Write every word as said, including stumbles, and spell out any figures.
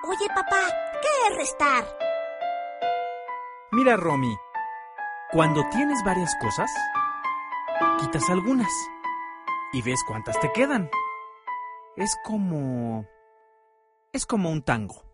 Oye, papá, ¿qué es restar? Mira, Romy, cuando tienes varias cosas, quitas algunas y ves cuántas te quedan. Es como... es como un tango.